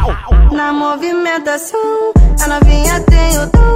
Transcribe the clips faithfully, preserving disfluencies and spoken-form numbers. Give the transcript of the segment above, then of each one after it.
Na movimentação, a novinha tem o dom.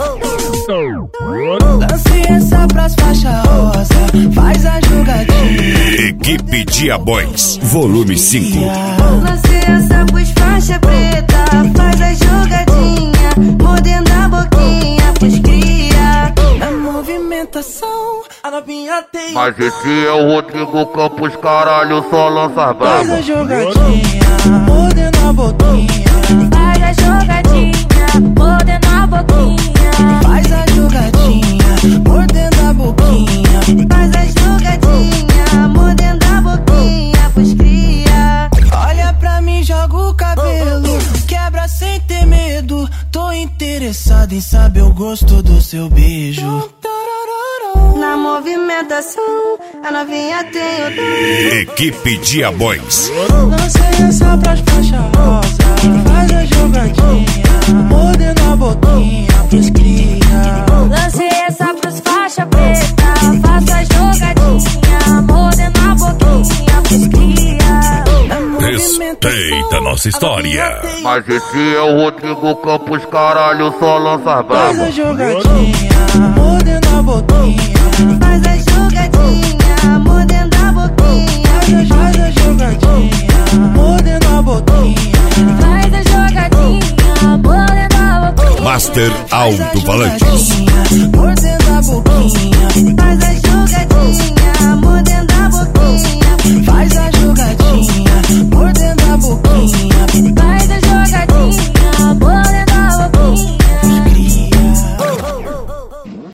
Lance essa pras faixa rosa, faz a jogadinha. Equipe Diabóis, volume cinco. Lance essa pros faixa preta, faz a jogadinha, mordendo a boquinha pros cria. Na movimentação, a novinha tem. Mas esse é o Rodrigo Campos, caralho, só lança brabo. Faz a jogadinha, mordendo a boquinha. Faz a jogadinha, mordendo a boquinha. Faz a jogadinha, mordendo a boquinha. Faz a jogadinha, mordendo a boquinha pros cria. Olha pra mim, joga o cabelo, quebra sem ter medo. Tô interessado em saber o gosto do seu beijo. Na movimentação, a novinha tem o dom. Equipe Diabóis. Lancei essa pras faixa rosa, faz a jogadinha, mordendo a boquinha pros cria. Lancei essa pros faixa preta, faço a jogadinha, mordendo a boquinha pros cria. Respeita nossa história. Mas esse é o Rodrigo Campos, caralho, só lança Faz a brabo. jogadinha, mordendo a boquinha. Faz a jogadinha, mordendo a boquinha. Faz a jogadinha, mordendo a boquinha. Faz a jogadinha, mordendo a boquinha. Master Alto Falantes. Mordendo a boquinha. Faz a